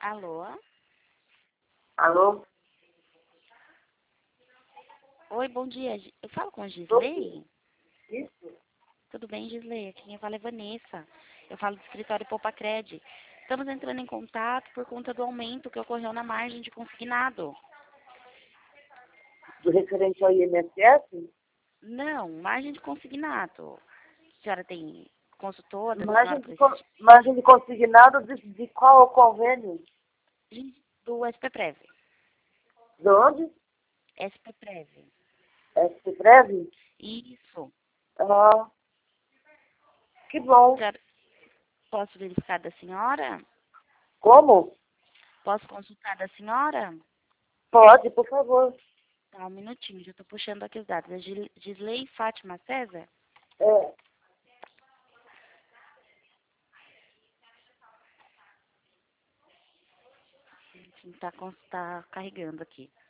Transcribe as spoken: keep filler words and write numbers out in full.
Alô? Alô? Oi, bom dia. Gi- Eu falo com a Bom Gisley? dia. Isso? Tudo bem, Gisley? Aqui quem fala é Vanessa. Eu falo do escritório Poupa Cred. Estamos entrando em contato por conta do aumento que ocorreu na margem de consignado. Do referente ao I N S S? Não, margem de consignado. A senhora tem consultora, a senhora Margem de, con- precisa margem de consignado de, de qual convênio? de- do S P Prev. De onde? S P Prev. S P Breve? Isso. Ah, que A bom. senhora- Posso verificar da senhora? Como? Posso consultar da senhora? Pode, por favor. Tá, um minutinho, já estou puxando aqui os dados. É Gil- Gisley Fátima César? É, Está tá carregando aqui.